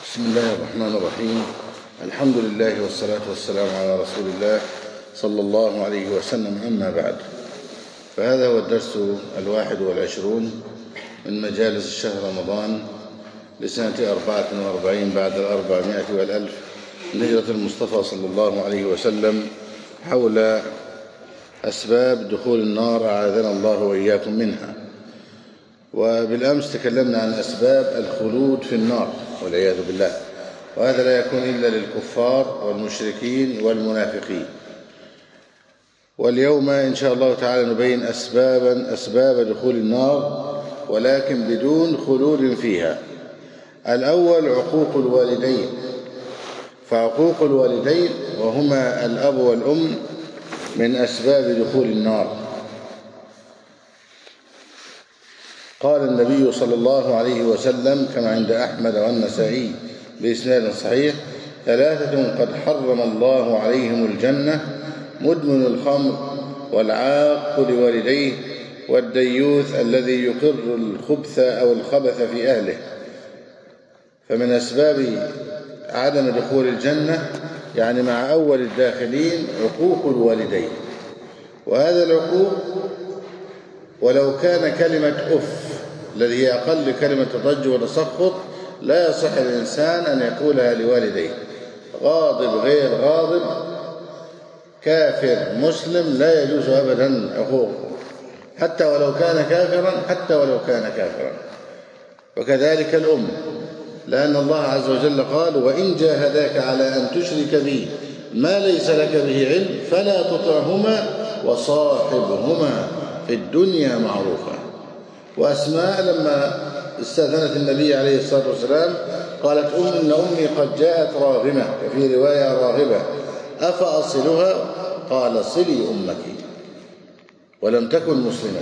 بسم الله الرحمن الرحيم. الحمد لله والصلاة والسلام على رسول الله صلى الله عليه وسلم. أما بعد، فهذا هو الدرس 21 من مجالس الشهر رمضان لسنة 44 بعد 400 والألف من هجرة المصطفى صلى الله عليه وسلم، حول أسباب دخول النار أعاذنا الله وإياكم منها. وبالأمس تكلمنا عن أسباب الخلود في النار والعياذ بالله، وهذا لا يكون إلا للكفار والمشركين والمنافقين. واليوم إن شاء الله تعالى نبين أسباب دخول النار، ولكن بدون خلود فيها. الأول عقوق الوالدين، فعقوق الوالدين وهما الأب والأم من أسباب دخول النار. قال النبي صلى الله عليه وسلم كما عند أحمد والنسائي بإسناد صحيح: 3 قد حرم الله عليهم الجنة: مدمن الخمر، والعاق لوالديه، والديوث الذي يقر الخبث أو الخبث في أهله. فمن أسباب عدم دخول الجنة يعني مع أول الداخلين عقوق الوالدين. وهذا العقوق ولو كان كلمة أف الذي هي أقل كلمة ضج وتسخط لا يصح الإنسان أن يقولها لوالديه. غاضب غير غاضب، كافر مسلم، لا يجوز أبدا عقوقه حتى ولو كان كافرا. وكذلك الأم، لأن الله عز وجل قال: وإن جاهداك على أن تشرك بي ما ليس لك به علم فلا تطعهما وصاحبهما في الدنيا معروفا. وأسماء لما استأذنت النبي عليه الصلاة والسلام قالت: إن أمي قد جاءت راغمة، وفي رواية راغبة، أفأصلها؟ قال: صلي أمك، ولم تكن مسلمة.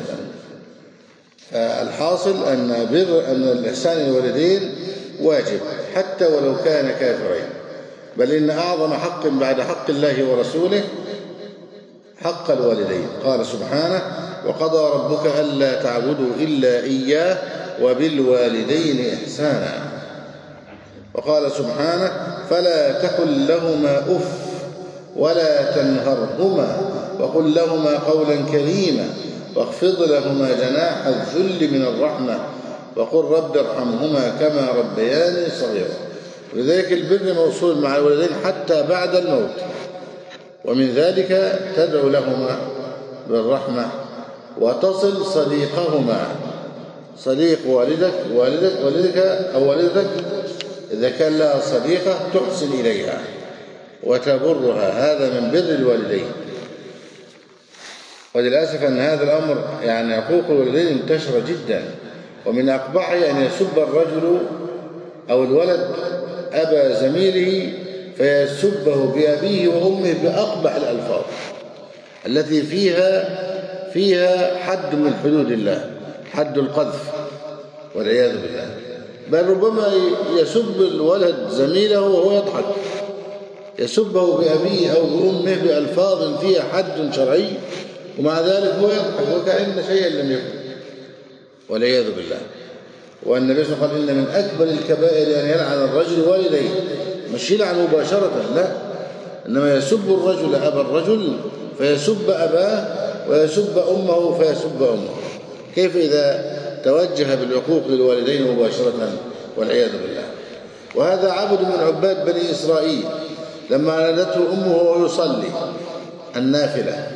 فالحاصل أن الإحسان للوالدين واجب حتى ولو كان كافرين، بل إن أعظم حق بعد حق الله ورسوله حق الوالدين. قال سبحانه: وقضى ربك ألا تعبدوا إلا إياه وبالوالدين إحسانا. وقال سبحانه: فلا تقل لهما أف ولا تنهرهما وقل لهما قولا كريما واخفض لهما جناح الذل من الرحمة وقل رب ارحمهما كما ربياني صغيرا. ولذلك البر موصول مع الوالدين حتى بعد الموت. ومن ذلك تدعو لهما بالرحمة وتصل صديقهما، صديق والدك أو والدتك إذا كان لها صديقة تحسن إليها وتبرها، هذا من بر الوالدين. وللأسف أن هذا الأمر يعني عقوق الوالدين انتشر جدا، ومن أقبحه أن يسب الرجل أو الولد أبا زميله فيسبه بأبيه وأمه بأقبح الألفاظ التي فيها حد من حدود الله، حد القذف والعياذ بالله. بل ربما يسب الولد زميله وهو يضحك، يسبه بأبيه أو بأمه بألفاظ فيها حد شرعي، ومع ذلك هو يضحك وكأن شيئا لم يكن والعياذ بالله. والنبي صلى الله عليه وسلم قال: إن من أكبر الكبائر أن يلعن الرجل والديه، مش يلعن مباشرة، لا، إنما يسب الرجل أبا الرجل فيسب أباه، ويسب أمه فيسب أمه. كيف إذا توجه بالعقوق للوالدين مباشرة والعياذ بالله؟ وهذا عبد من عباد بني إسرائيل لما نادته أمه وهو يصلي النافلة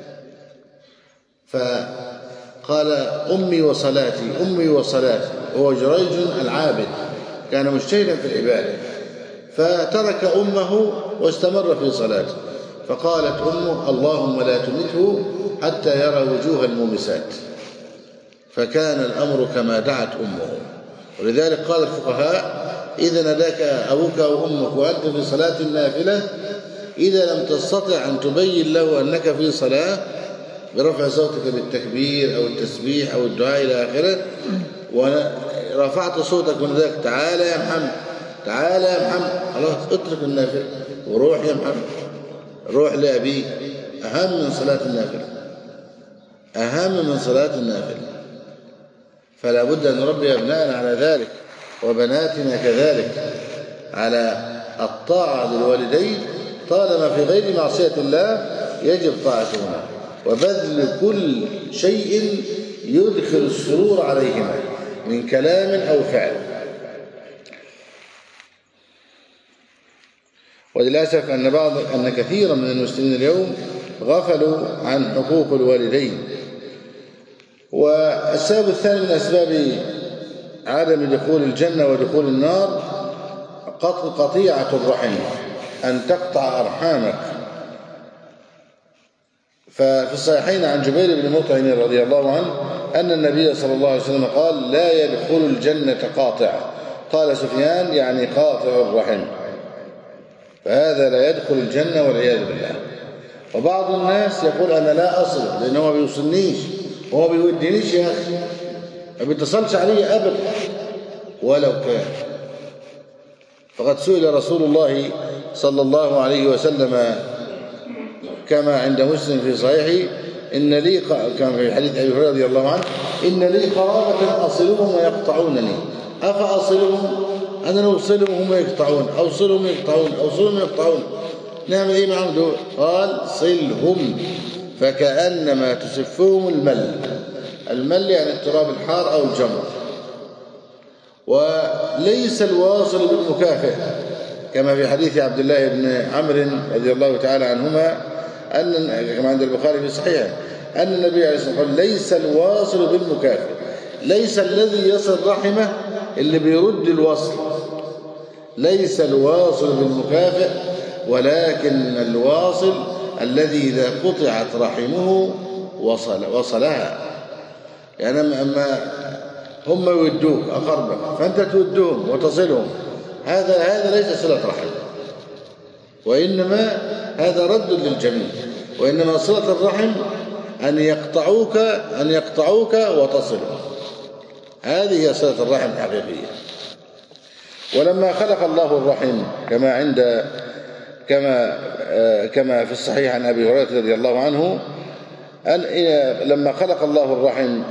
فقال: أمي وصلاتي أمي وصلاتي. هو جريج العابد كان مجتهدا في العبادة، فترك أمه واستمر في صلاته، فقالت أمه: اللهم لا تمته حتى يرى وجوه المومسات. فكان الأمر كما دعت أمه. ولذلك قال الفقهاء: إذا ناداك أبوك أو أمك وأنت في صلاة النافلة، إذا لم تستطع أن تبين له أنك في صلاة برفع صوتك بالتكبير أو التسبيح أو الدعاء إلى آخره، ورفعت صوتك وناداك: تعالى يا محمد، تعالى يا محمد، خلاص اترك النافلة وروح يا محمد، روح لأبيك. أهم من صلاة النافلة، أهم من صلاة النافلة. فلا بد أن نربي أبنائنا على ذلك وبناتنا كذلك. على الطاعة للوالدين طالما في غير معصية الله يجب طاعتهما وبذل كل شيء يدخل السرور عليهما من كلام أو فعل. وللأسف أن كثيرا من المسلمين اليوم غفلوا عن حقوق الوالدين. والسبب الثاني من أسباب عدم دخول الجنة ودخول النار قطيعة الرحم، أن تقطع أرحامك. ففي الصحيحين عن جبير بن مطعم رضي الله عنه أن النبي صلى الله عليه وسلم قال: لا يدخل الجنة قاطع. قال سفيان: يعني قاطع الرحم. فهذا لا يدخل الجنة والعياذ بالله. وبعض الناس يقول: أنا لا أصل لأنه ما بيوصلنيش وهو ما بيودينيش يا أخي، ما بيتصلش علي أبدا ولو كان. فقد سئل رسول الله صلى الله عليه وسلم كما عند مسلم في صحيحه إن لي كما في حديث أبي هريرة رضي الله عنه: إن لي قرابة أصلهم ويقطعونني أفأصلهم؟ أنا أوصلهم وهم يقطعون، أوصلهم يقطعون، أوصلهم يقطعون، نعمل إيه معهم دول؟ قال: صلهم فكأنما تسفهم المل. المل يعني التراب الحار أو الجمر. وليس الواصل بالمكافئ كما في حديث عبد الله بن عمرو رضي الله تعالى عنهما كما عند البخاري في صحيحه أن النبي عليه الصلاة والسلام قال: ليس الواصل بالمكافئ. ليس الذي يصل رحمه اللي بيرد الوصل، ليس الواصل بالمكافئ، ولكن الواصل الذي إذا قطعت رحمه وصلها. يعني أما هم يودوك أقربك فأنت تودهم وتصلهم، هذا ليس صلة رحم، وإنما هذا رد للجميع. وإنما صلة الرحم أن يقطعوك وتصلهم، هذه هي صلة الرحم الحقيقية. ولما خلق الله الرحم كما في الصحيح عن أبي هريرة رضي الله عنه أن لما خلق الله الرحم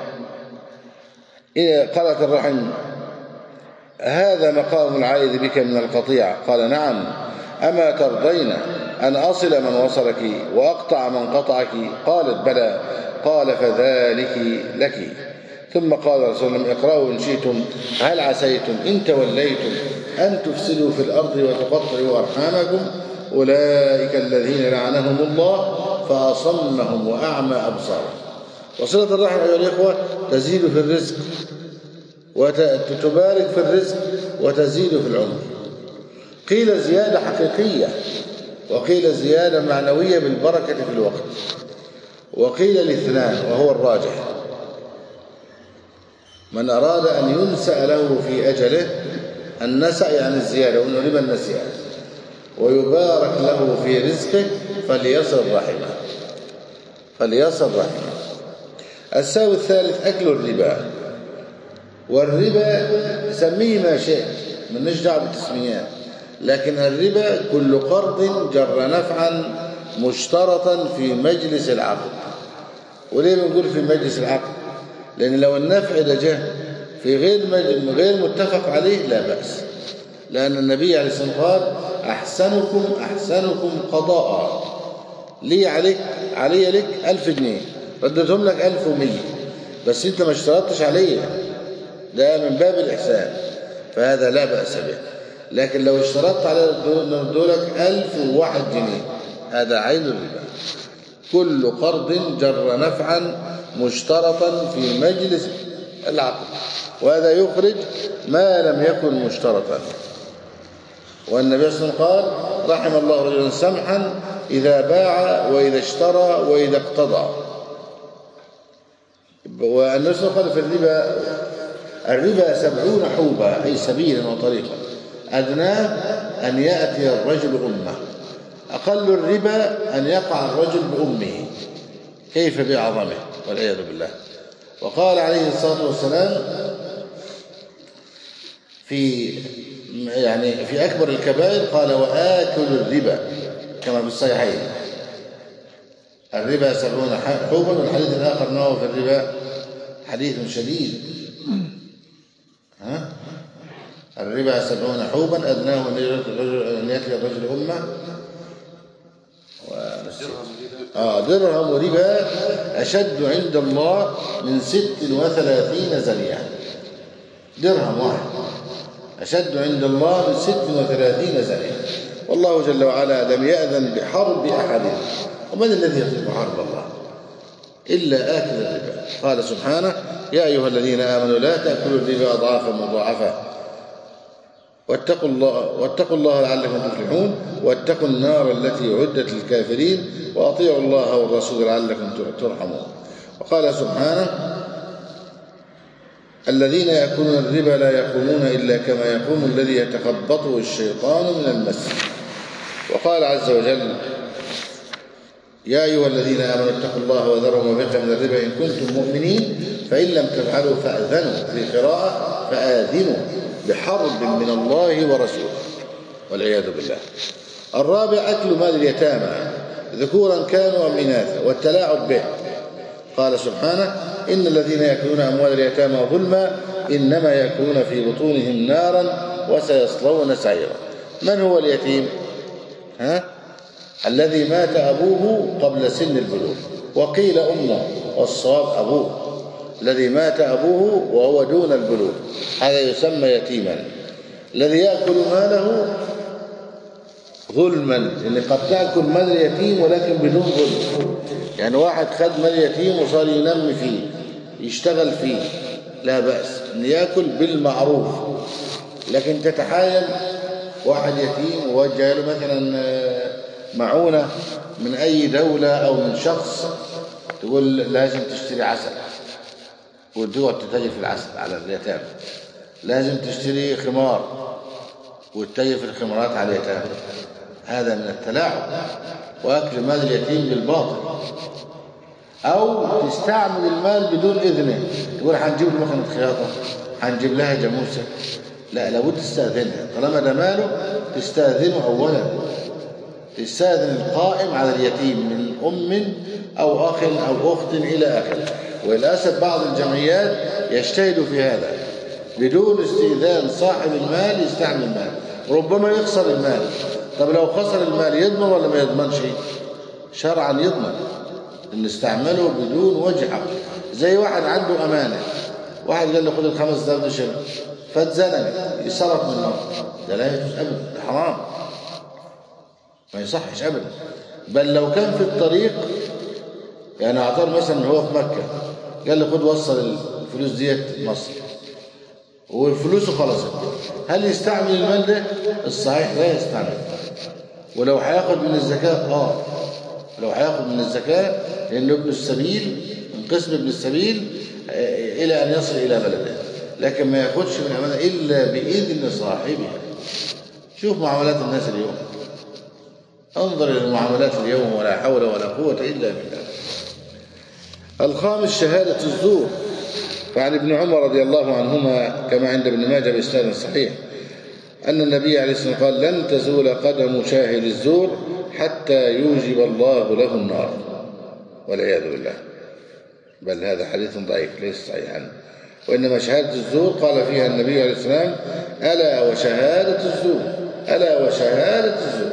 قالت الرحم: هذا مقام العائذ بك من القطيع. قال: نعم، أما ترضين أن أصل من وصلك وأقطع من قطعك؟ قالت: بلى. قال: فذلك لك. ثم قال رسول الله: اقرأوا إن شئتم: هل عسيتم إن توليتم أن تفسدوا في الأرض وتقطعوا أرحامكم أولئك الذين لعنهم الله فأصمهم وأعمى أبصارهم. وصلة الرحم أيها الإخوة تزيد في الرزق وتبارك في الرزق وتزيد في العمر. قيل زيادة حقيقية، وقيل زيادة معنوية بالبركة في الوقت، وقيل الاثنان وهو الراجح. من أراد أن ينسأ له في أجله، النسأ يعني الزيادة ونريد النسيئة، ويبارك له في رزقه فليصل رحمه. السبب الثالث أكل الربا. والربا سميه ما شئت، من دعوة بالتسميات، لكن الربا كل قرض جر نفعا مشترطا في مجلس العقد. وليه بنقول في مجلس العقد؟ لأن لو النفع ده جه في غير متفق عليه لا بأس، لأن النبي عليه الصلاة والسلام قال: أحسنكم قضاء، لي علي لك 1000 جنيه، ردتهم لك 1100، بس أنت ما اشترطتش عليه، ده من باب الإحسان، فهذا لا بأس به. لكن لو اشترطت على ندولك 1001 جنيه، هذا عين الربا. كل قرض جر نفعا مشترطا في مجلس العقد، وهذا يخرج ما لم يكن مشترطا. والنبي صلى الله عليه وسلم قال: رحم الله رجلا سمحا إذا باع وإذا اشترى وإذا اقتضى. والنبي صلى الله عليه وسلم قال في الربا 70 حوبا، أي سبيلا وطريقا، أدناه أن يأتي الرجل أمه، أقل الربا أن يقع الرجل بأمه، كيف بعظمه والعياذ بالله. وقال عليه الصلاة والسلام في أكبر الكبائر قال: وآكل الربا، كما في الصحيحين. الربا 70 حوبا. والحديث الآخر أنه في الربا حديث شديد. الربا 70 حوبا أدناه أن يأتي الرجل أمه درهم ربا أشد عند الله من 36 زنية. درهم واحد أشد عند الله من 36 زنية. والله جل وعلا لم يأذن بحرب أحد، ومن الذي يطلب حرب الله إلا آكل الربا. قال سبحانه: يا أيها الذين آمنوا لا تأكلوا الربا أضعافا مضاعفة واتقوا الله لعلكم تفلحون واتقوا النار التي أعدت للكافرين وأطيعوا الله والرسول لعلكم ترحمون. وقال سبحانه: الذين يأكلون الربا لا يقومون إلا كما يقوم الذي يتخبطه الشيطان من المس. وقال عز وجل: يا أيها الذين آمنوا اتقوا الله وذروا ما بقي من الربا إن كنتم مؤمنين فإن لم تفعلوا فأذنوا، في قراءة فآذنوا بحرب من الله ورسوله، والعياذ بالله. الرابع: أكل مال اليتامى ذكورا كانوا أم إناثا والتلاعب به. قال سبحانه: إن الذين يأكلون أموال اليتامى ظلما إنما يأكلون في بطونهم نارا وسيصلون سعيرا. من هو اليتيم؟ الذي مات أبوه قبل سن البلوغ، وقيل أمه، والصواب أبوه. الذي مات أبوه وهو دون البلوغ هذا يسمى يتيما. الذي يأكل ماله ظلما، لأن قد تأكل مال اليتيم ولكن بدون ظلم. يعني واحد خد مال اليتيم وصار ينمي فيه يشتغل فيه، لا بأس أن يأكل بالمعروف. لكن تتحايل واحد يتيم ووجه له مثلا معونة من أي دولة أو من شخص، تقول لازم تشتري عسل وتقعد تتاجر في العسل على اليتامى، لازم تشتري خمار وتتاجر في الخمارات على اليتامى. هذا من التلاعب وأكل مال اليتيم بالباطل. أو تستعمل المال بدون إذنه، تقول هنجيب له مكنة خياطة، هنجيب لها جاموسة، لا، لابد تستأذنها. طالما ده ماله تستأذنه أولا، تستأذن القائم على اليتيم من أم أو أخ أو أخت إلى آخره. وللأسف بعض الجمعيات يجتهد في هذا بدون استئذان صاحب المال، يستعمل المال ربما يخسر المال. طب لو خسر المال يضمن ولا ما يضمنش؟ شرعا يضمن، إن استعمله بدون وجه حق. زي واحد عنده أمانة، واحد قال له خد ال5000 دي شيل، فاتزنق يصرف من النار، ده لا يجوز أبدا، ده حرام، ما يصحش أبدا. بل لو كان في الطريق، يعني أعطاه مثلا هو في مكة قال له خد وصل الفلوس ديت مصر والفلوس خلصت، هل يستعمل المال ده؟ الصحيح لا يستعمل. ولو هياخد من الزكاة لو هياخد من الزكاة لأنه ابن السبيل، من قسم ابن السبيل إلى أن يصل إلى بلده، لكن ما ياخدش من أمانة إلا بإذن صاحبها. شوف معاملات الناس اليوم، انظر إلى المعاملات اليوم، ولا حول ولا قوة إلا بالله. الخامس: شهادة الزور. فعن ابن عمر رضي الله عنهما كما عند ابن ماجه بإسناد صحيح أن النبي عليه الصلاة والسلام قال: لن تزول قدم شاهد الزور حتى يوجب الله له النار، والعياذ بالله. بل هذا حديث ضعيف ليس صحيحا. وإنما شهادة الزور قال فيها النبي عليه الصلاة والسلام: ألا وشهادة الزور، ألا وشهادة الزور.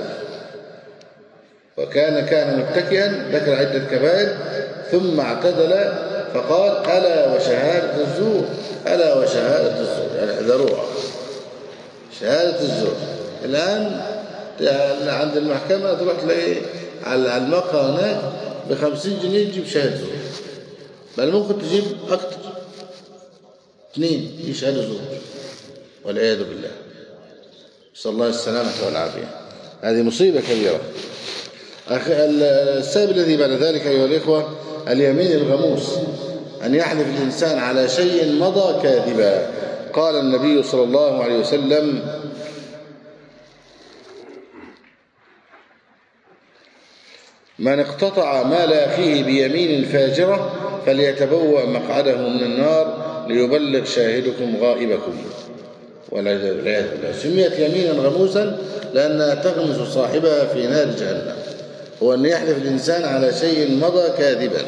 وكان متكئا، ذكر عدة كبائر ثم اعتدل فقال: ألا وشهادة الزور، ألا وشهادة الزور، يعني احذروها شهادة الزور. الآن عند المحكمة تروح تلاقي على المقهى هناك ب50 جنيه تجيب شهادة زور، بل ممكن تجيب أكتر، 2 يشهدوا زور، والعياذ بالله. صلى الله السلامة والعافية. هذه مصيبة كبيرة. السبب الذي بعد ذلك أيها الإخوة اليمين الغموس، أن يحلف الإنسان على شيء مضى كاذبا. قال النبي صلى الله عليه وسلم: من اقتطع مال أخيه بيمين فاجرة فليتبوأ مقعده من النار ليبلغ شاهدكم غائبكم، والعياذ بالله. سميت يمينا غموسا لأنها تغمس صاحبها في نار جهنم. هو أن يحلف الإنسان على شيء مضى كاذبا.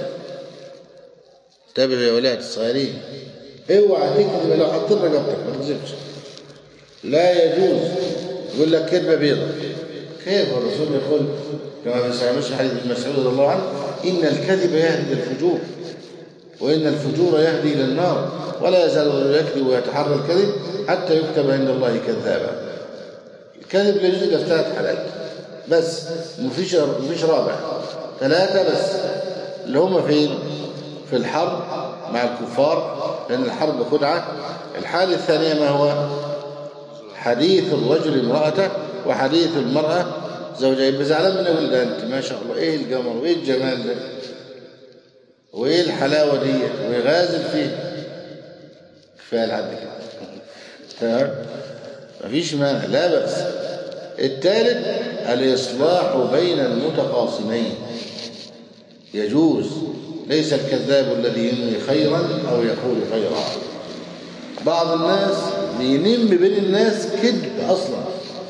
انتبهوا يا ولاد الصغيرين، اوعى تكذب. لو حطيت رقبتك ما تكذبش، لا يجوز. يقول لك كذبة بيضة، كيف؟ الرسول يقول كما في صحيح مسلم حديث ابن مسعود رضي الله عنه: إن الكذب يهدي للفجور وإن الفجور يهدي إلى النار ولا يزال الرجل يكذب ويتحرى الكذب حتى يكتب عند الله كذابا. الكذب لا يجوز إلا في 3 حالات بس، مفيش رابع، 3 بس، اللي هم فين؟ في الحرب مع الكفار، لأن الحرب خدعة. الحالة الثانية ما هو؟ حديث الرجل امرأته وحديث المرأة زوجها. يبقى زعلان من يقول ده أنت ما شاء الله إيه القمر وإيه الجمال ده وإيه الحلاوة دي ويغازل فيه. كفاية لحد كده تمام، مفيش مانع، لا بأس. الثالث الإصلاح بين المتخاصمين، يجوز. ليس الكذاب الذي ينوي خيرا أو يقول خيرا. بعض الناس بينم بين الناس كذب أصلا،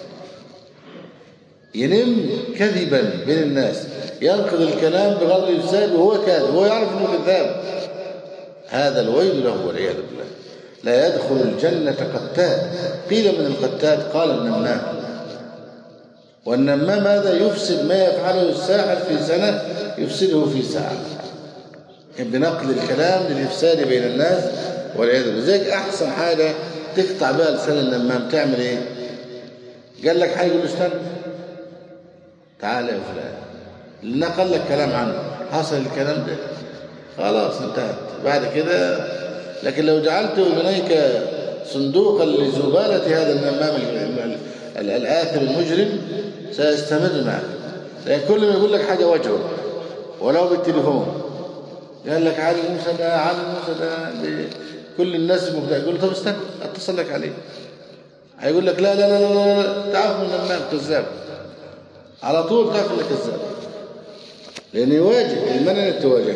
ينم كذبا بين الناس، ينقض الكلام بغض الإفساد وهو كاذب وهو يعرف أنه كذاب. هذا الويل له والعياذ بالله. لا يدخل الجنة قتات. قيل من القتات، قال النمام. والنمام هذا يفسد ما يفعله الساحر في سنة يفسده في ساعة، بنقل الكلام للإفساد بين الناس والعياذ بالله. لذلك أحسن حاجة تقطع بها لسان النمام تعمل إيه؟ قال لك حاجة، يقول له استنى، تعال يا فلان، نقل لك كلام عنه، حصل الكلام ده، خلاص انتهت بعد كده. لكن لو جعلته بنيك صندوقا لزبالة هذا النمام الآثم المجرم سيستمر معك. لأن كل ما يقول لك حاجة وجهه ولو بالتليفون، قال لك علي موسى ده، علي موسى ده، كل الناس مبدأ. يقول له طب استنى اتصل لك عليه، هيقول لك لا لا لا لا لا، تعرف من النمام كذاب، على طول تعرف انك كذاب، لأن يواجه المنن تواجه.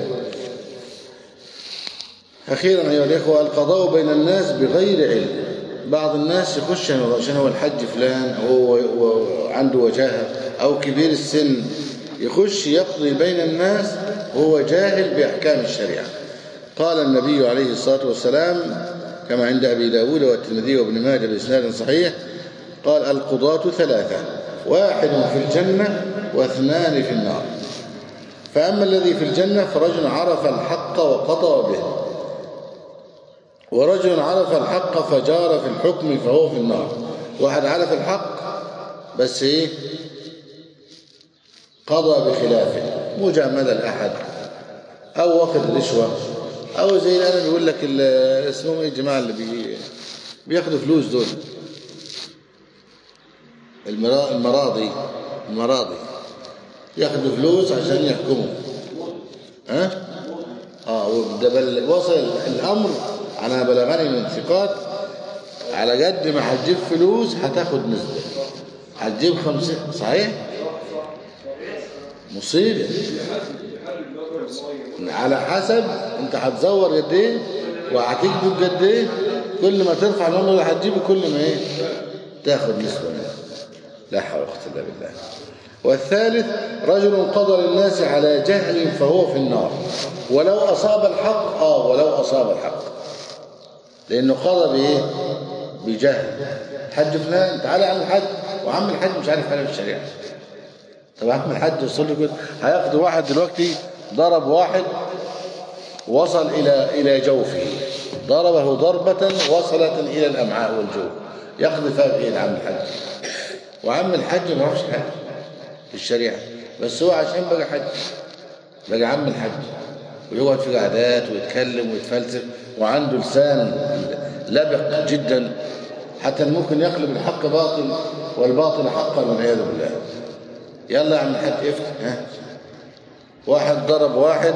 أخيرا أيها الإخوة، القضاء بين الناس بغير علم. بعض الناس يخش عشان هو الحج فلان أو هو عنده وجاهة أو كبير السن، يخش يقضي بين الناس وهو جاهل بأحكام الشريعة. قال النبي عليه الصلاة والسلام كما عند أبي داود والترمذي وابن ماجه بإسناد صحيح، قال: القضاة 3، 1 في الجنة و2 في النار. فأما الذي في الجنة فرجل عرف الحق وقضى به، ورجل عرف الحق فجار في الحكم فهو في النار. واحد عرف الحق بس ايه؟ قضى بخلافه، مجاملة لأحد أو واخد رشوة، أو زي الآن بيقول لك اسمهم ايه الجماعة اللي بياخدوا فلوس دول، المراضي ياخدوا فلوس عشان يحكموا. وصل الأمر أنا بلغني من ثقات على قد ما هتجيب فلوس هتاخد نسبة، هتجيب 50 صحيح، مصيبة، على حسب انت هتزور قد ايه وهتكذب قد ايه، كل ما ترفع المبلغ اللي هتجيبه كل ما ايه تاخد نسبة منه. لا حول ولا قوة إلا بالله. والثالث رجل قضى للناس على جهل فهو في النار ولو أصاب الحق. ولو أصاب الحق، لأنه قضى بإيه؟ بجهل. حج فلان، تعالى عم الحج، وعم الحج مش عارف حاجة في الشريعة. طب عم الحج وصل له كده، هياخد واحد دلوقتي ضرب واحد وصل إلى جوفه، ضربه ضربة وصلت إلى الأمعاء والجوف، ياخذ فيها بإيه عم الحج؟ وعم الحج ما يعرفش حاجة في الشريعة، بس هو عشان بقى حج بقى عم الحج، ويقعد في قعدات ويتكلم ويتفلسف، وعنده لسان لبق جدا، حتى ممكن يقلب الحق باطل والباطل حقا والعياذ بالله. يلا يا عم الحج افتح. واحد ضرب واحد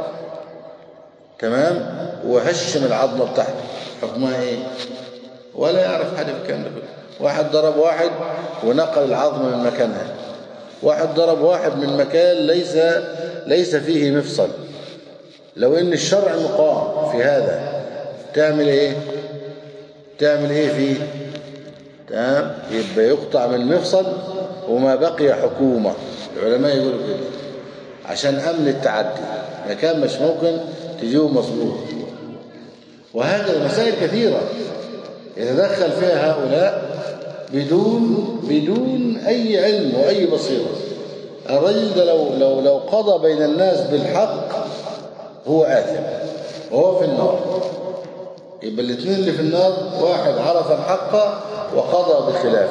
تمام وهشم العظمة بتاعته، حكمها ايه؟ ولا يعرف حاجة في الكلام ده كله. واحد ضرب واحد ونقل العظمة من مكانها، واحد ضرب واحد من مكان ليس فيه مفصل. لو ان الشرع مقام في هذا تعمل ايه فيه؟ تمام، يبقى يقطع من مفصل وما بقي حكومة. العلماء يقولوا كده عشان امن التعدي، مكان مش ممكن تجيبه مظبوط. وهكذا مسائل كثيرة يتدخل فيها هؤلاء بدون أي علم وأي بصيرة. الرجل ده لو قضى بين الناس بالحق هو آثم وهو في النار. يبقى الاثنين اللي في النار، واحد عرف الحق وقضى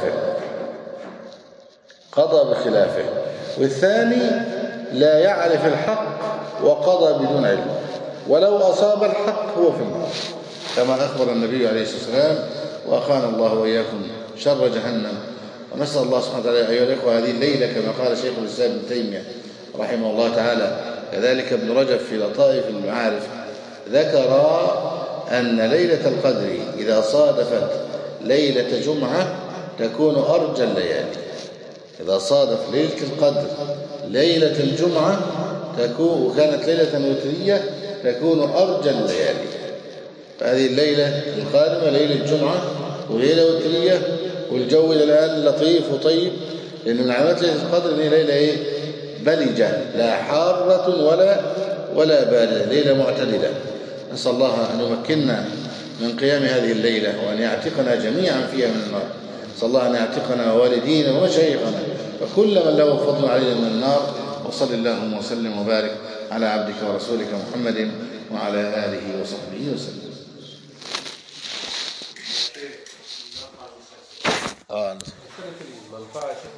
بخلافه، والثاني لا يعرف الحق وقضى بدون علم، ولو أصاب الحق هو في النار، كما أخبر النبي عليه الصلاة والسلام. وأخانا الله وإياكم شر جهنم. ونسأل الله سبحانه وتعالى أيها الإخوة هذه الليلة كما قال شيخ الإسلام ابن تيمية رحمه الله تعالى، كذلك ابن رجب في لطائف المعارف، ذكر أن ليلة القدر إذا صادفت ليلة جمعة تكون أرجى الليالي. إذا صادف ليلة القدر ليلة الجمعة وكانت ليلة وترية تكون أرجى الليالي. فهذه الليلة القادمة ليلة جمعة وليلة وترية، والجو إلى الآن لطيف وطيب، لأن من علامات ليلة القدر إن هي ليلة بلجة، لا حارة ولا باردة، ليلة معتدلة. نسأل الله أن يمكننا من قيام هذه الليلة وأن يعتقنا جميعا فيها من النار. نسأل الله أن يعتقنا ووالدينا ومشايخنا وكل من له فضل علينا من النار. وصل اللهم وسلم وبارك على عبدك ورسولك محمد وعلى آله وصحبه وسلم.